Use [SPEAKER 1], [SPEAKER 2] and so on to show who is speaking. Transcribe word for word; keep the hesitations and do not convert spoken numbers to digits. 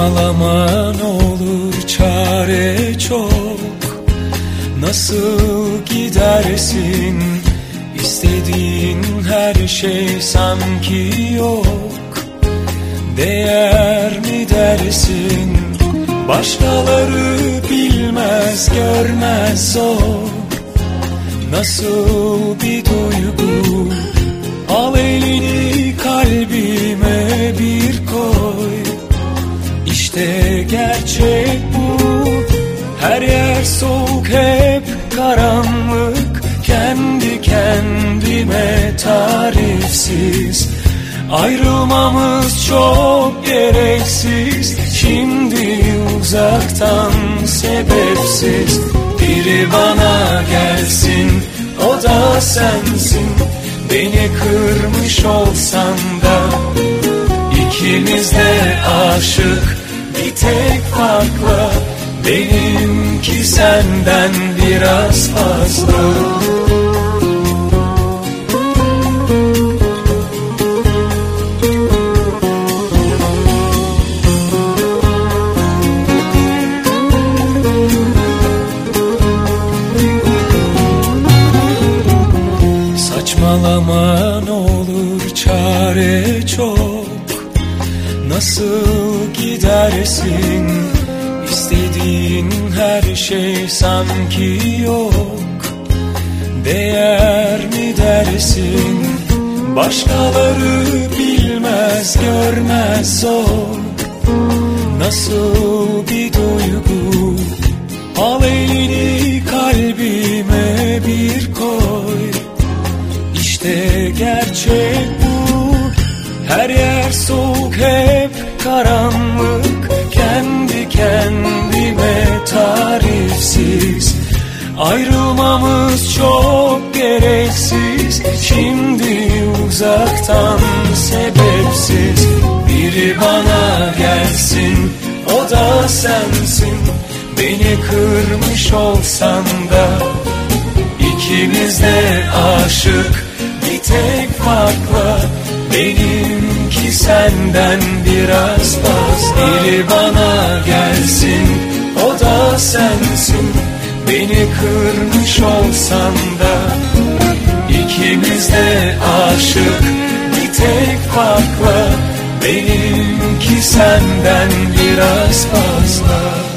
[SPEAKER 1] Saçmalama ne olur, çare çok. Nasıl gidersin, istediğin her şey sanki yok. Değer mi dersin, başkaları bilmez görmez zor. Nasıl bir duygu, al elini kalbime bir koy. İşte gerçek bu, her yer soğuk hep karanlık. Kendi kendime tarifsiz, ayrılmamız çok gereksiz. Şimdi uzaktan sebepsiz, biri bana gelsin, o da sensin. Beni kırmış olsan da ikimiz de aşık, bir tek farkla. Benimki senden biraz fazla. Saçmalama ne olur, çare çok. Nasıl gidersin, istediğin her şey sanki yok. Değer mi dersin, başkaları bilmez görmez zor. Nasıl bir duygu, al elini kalbime bir koy. İşte gerçek bu, her yer soğuk hep karanlık. Kendi kendime tarifsiz, ayrılmamız çok gereksiz. Şimdi uzaktan sebepsiz, biri bana gelsin, o da sensin. Beni kırmış olsan da ikimiz de aşık, bir tek farkla. Benimki senden biraz fazla. Biri bana gelsin, o da sensin. Beni kırmış olsan da ikimiz de aşık, bir tek farkla. Benimki senden biraz fazla.